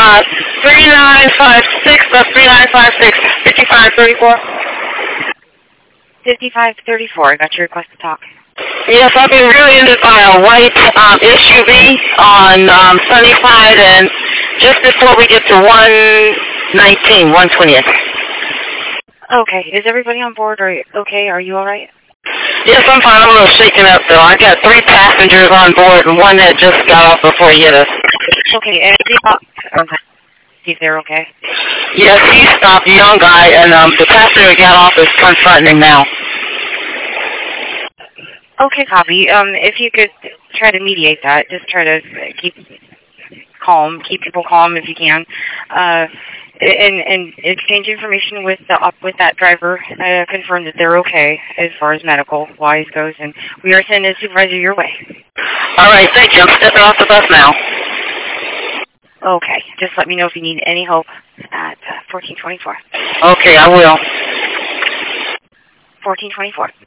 3956, that's 3956, 5534. 5534, I got your request to talk. Yes, I've been rear-ended by a white SUV on Sunnyside, and just before we get to 120th. Okay, is everybody on board? Okay, are you all right? Yes, I'm fine. I'm a little shaken up, though. I got 3 passengers on board, and one that just got off before he hit us. Okay, and see if they're okay. Yes, he stopped, a young guy, and the passenger that got off is confronting him now. Okay, copy. If you could try to mediate that, just try to keep people calm if you can, and exchange information with that driver, confirm that they're okay as far as medical-wise goes, and we are sending a supervisor your way. All right, thank you. I'm stepping off the bus now. Okay, just let me know if you need any help at 1424. Okay, I will. 1424.